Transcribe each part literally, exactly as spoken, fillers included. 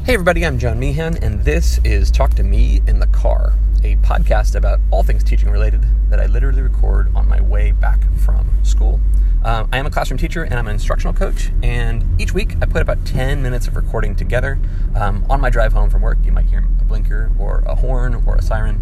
Hey everybody, I'm John Meehan, and this is Talk to Me in the Car, a podcast about all things teaching related that I literally record on my way back from school. Um, I am a classroom teacher and I'm an instructional coach, and each week I put about ten minutes of recording together. Um, on my drive home from work, you might hear a blinker or a horn or a siren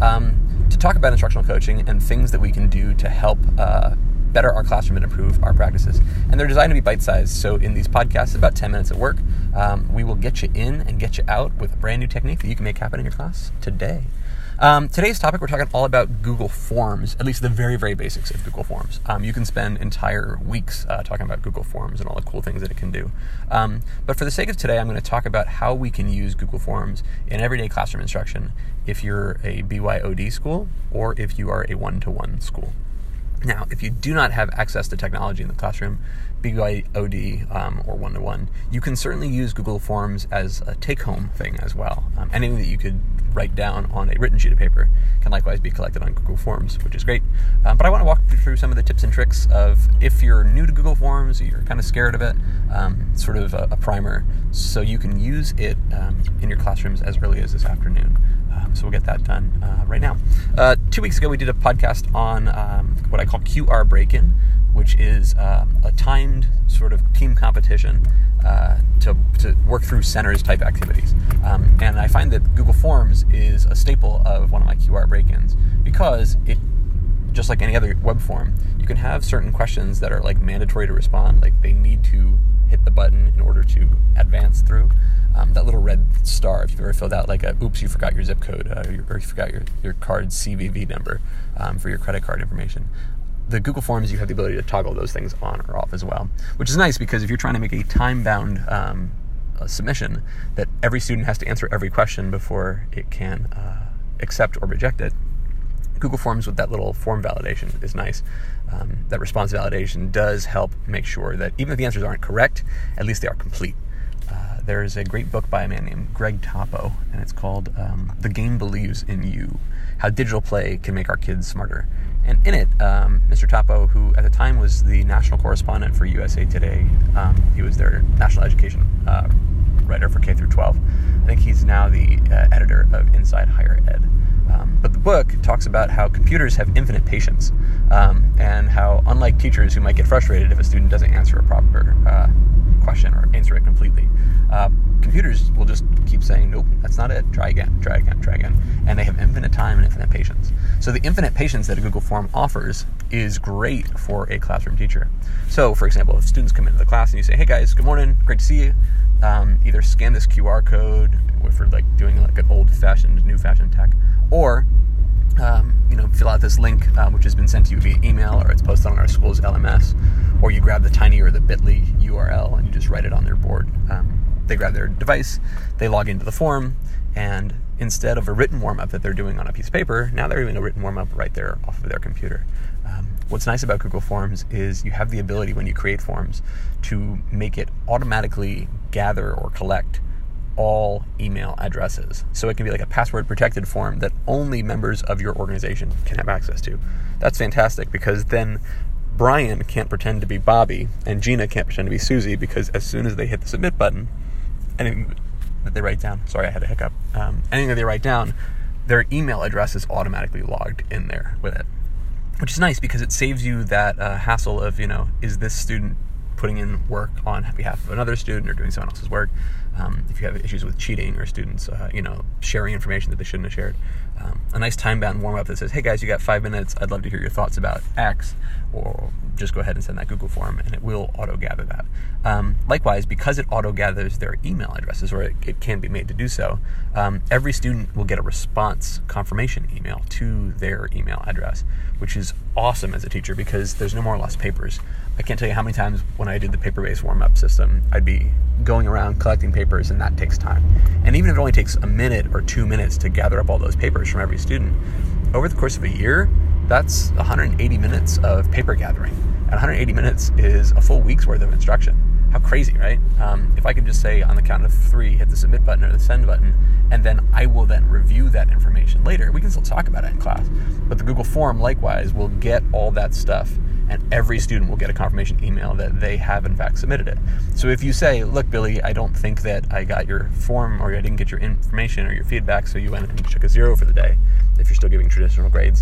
um, to talk about instructional coaching and things that we can do to help uh, better our classroom and improve our practices. And they're designed to be bite-sized, so in these podcasts, about ten minutes at work, um, we will get you in and get you out with a brand new technique that you can make happen in your class today. Um, today's topic, we're talking all about Google Forms, at least the very, very basics of Google Forms. Um, you can spend entire weeks uh, talking about Google Forms and all the cool things that it can do. Um, but for the sake of today, I'm going to talk about how we can use Google Forms in everyday classroom instruction if you're a B Y O D school or if you are a one-to-one school. Now, if you do not have access to technology in the classroom, B Y O D um, or one-to-one, you can certainly use Google Forms as a take-home thing as well. Um, anything that you could write down on a written sheet of paper can likewise be collected on Google Forms, which is great. Um, but I want to walk through some of the tips and tricks of if you're new to Google Forms, you're kind of scared of it, um, sort of a, a primer, so you can use it um, in your classrooms as early as this afternoon. Um, so we'll get that done uh, right now. Uh, two weeks ago, we did a podcast on um, what I call Q R Break-In, which is uh, a timed sort of team competition uh, to, to work through centers type activities. Um, and I find that Google Forms is a staple of one of my Q R break-ins because it, just like any other web form, you can have certain questions that are like mandatory to respond, like they need to hit the button in order to advance through. Um, that little red star, if you've ever filled out like a, oops, you forgot your zip code, uh, or you forgot your, your card's C V V number um, for your credit card information. The Google Forms, you have the ability to toggle those things on or off as well, which is nice because if you're trying to make a time-bound um, a submission that every student has to answer every question before it can uh, accept or reject it, Google Forms with that little form validation is nice. Um, that response validation does help make sure that even if the answers aren't correct, at least they are complete. Uh, there's a great book by a man named Greg Toppo, and it's called um, The Game Believes in You, How Digital Play Can Make Our Kids Smarter. And in it, um, Mister Toppo, who at the time was the national correspondent for U S A Today, um, he was their national education uh, writer for K through twelve. I think he's now the uh, editor of Inside Higher Ed. Um, but the book talks about how computers have infinite patience, um, and how, unlike teachers who might get frustrated if a student doesn't answer a proper uh, question or answer it completely, uh, computers will just keep saying, nope, that's not it, try again, try again, try again. And they have infinite time and infinite patience. So the infinite patience that a Google Form offers is great for a classroom teacher. So, for example, if students come into the class and you say, hey guys, good morning, great to see you, um, either scan this Q R code if we're like doing like an old-fashioned, new-fashioned tech, or um, you know, fill out this link uh, which has been sent to you via email, or it's posted on our school's L M S, or you grab the Tiny or the bit dot L Y U R L and you just write it on their board. Um, they grab their device, they log into the form, and instead of a written warm-up that they're doing on a piece of paper, now they're doing a written warm-up right there off of their computer. Um, what's nice about Google Forms is you have the ability when you create forms to make it automatically gather or collect all email addresses. So it can be like a password protected form that only members of your organization can have access to. That's fantastic because then Brian can't pretend to be Bobby and Gina can't pretend to be Susie, because as soon as they hit the submit button, anything that they write down, sorry I had a hiccup, um, anything that they write down, their email address is automatically logged in there with it, which is nice because it saves you that uh, hassle of, you know, is this student putting in work on behalf of another student or doing someone else's work. Um, if you have issues with cheating or students, uh, you know, sharing information that they shouldn't have shared. Um, a nice time-bound warm-up that says, hey guys, you got five minutes, I'd love to hear your thoughts about X, or just go ahead and send that Google form and it will auto-gather that. Um, likewise, because it auto-gathers their email addresses, or it, it can be made to do so, um, every student will get a response confirmation email to their email address, which is awesome as a teacher because there's no more lost papers. I can't tell you how many times when I did the paper-based warm-up system, I'd be going around collecting papers, and that takes time. And even if it only takes a minute or two minutes to gather up all those papers from every student, over the course of a year, that's one hundred eighty minutes of paper gathering. And one hundred eighty minutes is a full week's worth of instruction. How crazy, right? Um, if I could just say on the count of three, hit the submit button or the send button, and then I will then review that information later. We can still talk about it in class, but the Google form likewise will get all that stuff and every student will get a confirmation email that they have in fact submitted it. So if you say, look, Billy, I don't think that I got your form, or I didn't get your information or your feedback, so you went and took a zero for the day, if you're still giving traditional grades,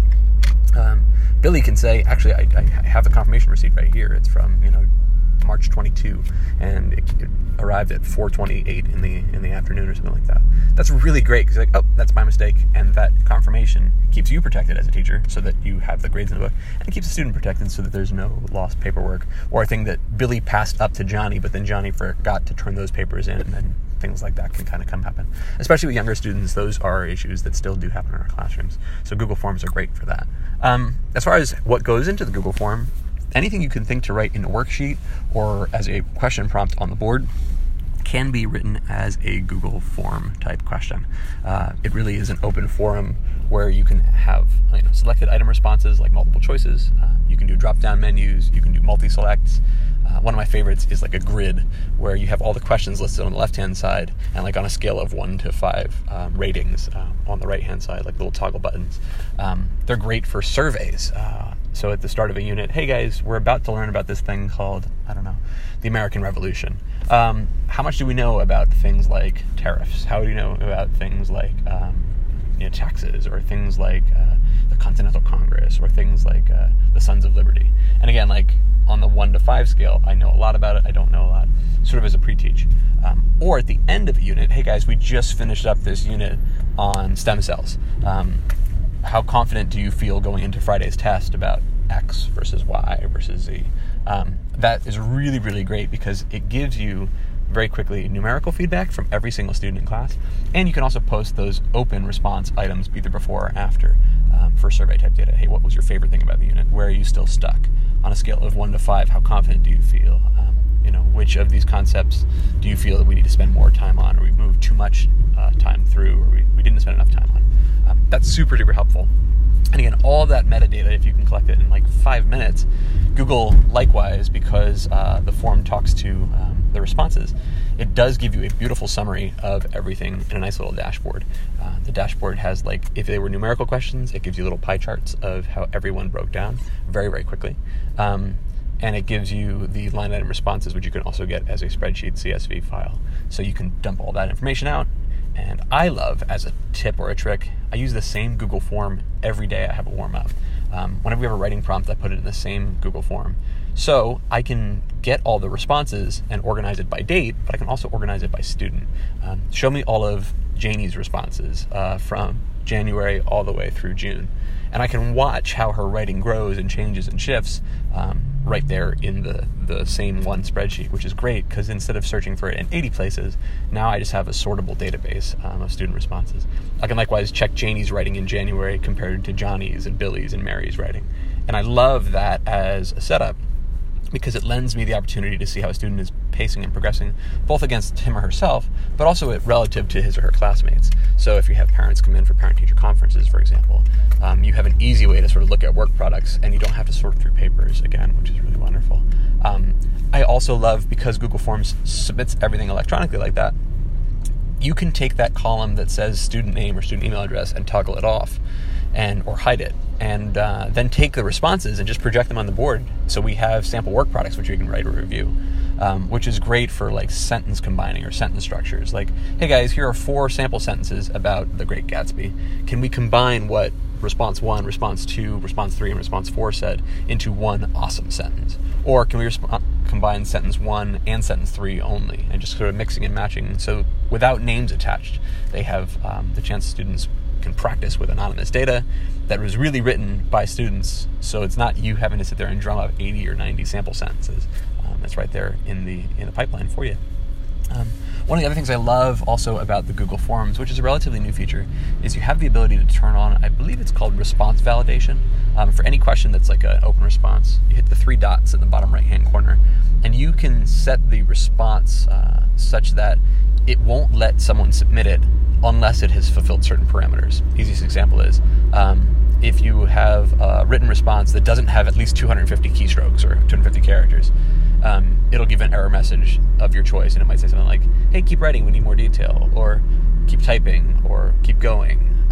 um, Billy can say, actually, I, I have the confirmation receipt right here. It's from, you know, March twenty-second, and it, it arrived at four twenty-eight in the in the afternoon or something like that. That's really great, because like, oh, that's my mistake, and that confirmation keeps you protected as a teacher, so that you have the grades in the book, and it keeps the student protected, so that there's no lost paperwork or a thing that Billy passed up to Johnny, but then Johnny forgot to turn those papers in, and then things like that can kind of come happen. Especially with younger students, those are issues that still do happen in our classrooms. So Google Forms are great for that. Um, as far as what goes into the Google Form, anything you can think to write in a worksheet or as a question prompt on the board can be written as a Google Form type question. Uh, it really is an open forum where you can have, you know, selected item responses like multiple choices. Uh, you can do drop-down menus. You can do multi-selects. Uh, one of my favorites is like a grid where you have all the questions listed on the left-hand side, and like on a scale of one to five um, ratings uh, on the right-hand side, like little toggle buttons. Um, they're great for surveys. Uh, so at the start of a unit, hey guys, we're about to learn about this thing called, I don't know, the American Revolution. Um, how much do we know about things like tariffs? How do you know about things like um, you know, taxes, or things like uh, the Continental Congress, or things like uh, the Sons of Liberty? And again, like on the one to five scale, I know a lot about it, I don't know a lot, sort of as a pre-teach. Um, or at the end of a unit, hey guys, we just finished up this unit on stem cells. Um, how confident do you feel going into Friday's test about X versus Y versus Z? Um, that is really, really great, because it gives you very quickly numerical feedback from every single student in class, and you can also post those open response items either before or after um, for survey type data. Hey, what was your favorite thing about the unit? Where are you still stuck? On a scale of one to five, how confident do you feel? Um, you know, which of these concepts do you feel that we need to spend more time on, or we moved too much uh, time through, or we, we didn't spend enough time on? Um, that's super, super helpful. And again, all that metadata, if you can collect it in like five minutes, Google likewise, because uh, the form talks to um, the responses, it does give you a beautiful summary of everything in a nice little dashboard. Uh, the dashboard has, like, if they were numerical questions, it gives you little pie charts of how everyone broke down very, very quickly. Um, and it gives you the line item responses, which you can also get as a spreadsheet C S V file. So you can dump all that information out. And I love, as a tip or a trick, I use the same Google form every day I have a warm-up. Um, whenever we have a writing prompt, I put it in the same Google form. So I can get all the responses and organize it by date, but I can also organize it by student. Um, show me all of Janie's responses uh, from January all the way through June. And I can watch how her writing grows and changes and shifts um, right there in the, the same one spreadsheet, which is great, because instead of searching for it in eighty places, now I just have a sortable database um, of student responses. I can likewise check Janie's writing in January compared to Johnny's and Billy's and Mary's writing. And I love that as a setup, because it lends me the opportunity to see how a student is pacing and progressing, both against him or herself, but also it relative to his or her classmates. So if you have parents come in for parent-teacher conferences, for example, um, you have an easy way to sort of look at work products, and you don't have to sort through papers again, which is really wonderful. Um, I also love, because Google Forms submits everything electronically like that, you can take that column that says student name or student email address and toggle it off, and or hide it, and uh, then take the responses and just project them on the board. So we have sample work products which we can write or review, um, which is great for like sentence combining or sentence structures. Like, hey guys, here are four sample sentences about The Great Gatsby. Can we combine what response one, response two, response three, and response four said into one awesome sentence? Or can we resp- combine sentence one and sentence three only, and just sort of mixing and matching? So without names attached, they have um, the chance students can practice with anonymous data that was really written by students, so it's not you having to sit there and drum up eighty or ninety sample sentences. Um, that's right there in the in the pipeline for you. Um, one of the other things I love also about the Google Forms, which is a relatively new feature, is you have the ability to turn on, I believe it's called response validation. Um, for any question that's like an open response, you hit the three dots in the bottom right-hand corner, and you can set the response uh, such that it won't let someone submit it unless it has fulfilled certain parameters. Easiest example is um, if you have a written response that doesn't have at least two hundred fifty keystrokes or two hundred fifty characters, um, it'll give an error message of your choice, and it might say something like, hey, keep writing, we need more detail, or keep typing, or keep going.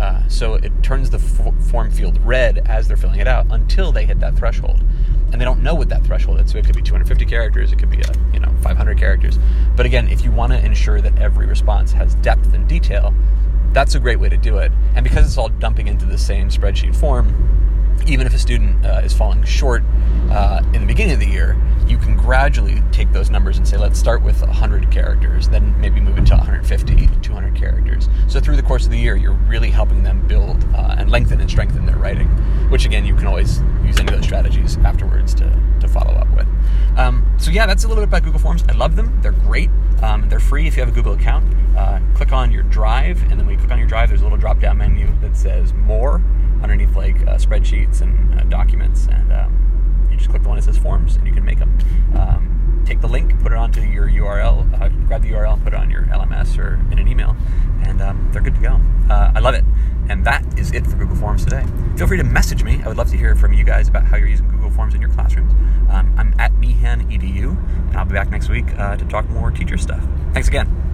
Uh, so it turns the f- form field red as they're filling it out until they hit that threshold. And they don't know what that threshold is. So it could be two hundred fifty characters, it could be, a, you know, five hundred characters. But again, if you want to ensure that every response has depth and detail, that's a great way to do it. And because it's all dumping into the same spreadsheet form, even if a student uh, is falling short uh, in the beginning of the year, you can gradually take those numbers and say, let's start with one hundred characters, then maybe move it to one hundred fifty, two hundred characters. So through the course of the year, you're really helping them build uh, and lengthen and strengthen their writing, which again, you can always use any of those strategies afterwards to, to follow up with. Um, so yeah, that's a little bit about Google Forms. I love them. They're great. Um, they're free if you have a Google account. Uh, click on your Drive, and then when you click on your Drive, there's a little drop-down menu that says More underneath like uh, spreadsheets and uh, documents, and um, you just click the one that says Forms, and you can make them. Um, take the link, put it onto your U R L, uh, grab the U R L and put it on your L M S or in an email, and um, they're good to go. Uh, I love it. And that is it for Google Forms today. Feel free to message me. I would love to hear from you guys about how you're using Google Forms in your classrooms. Um, I'm at Meehan E D U, and I'll be back next week uh, to talk more teacher stuff. Thanks again.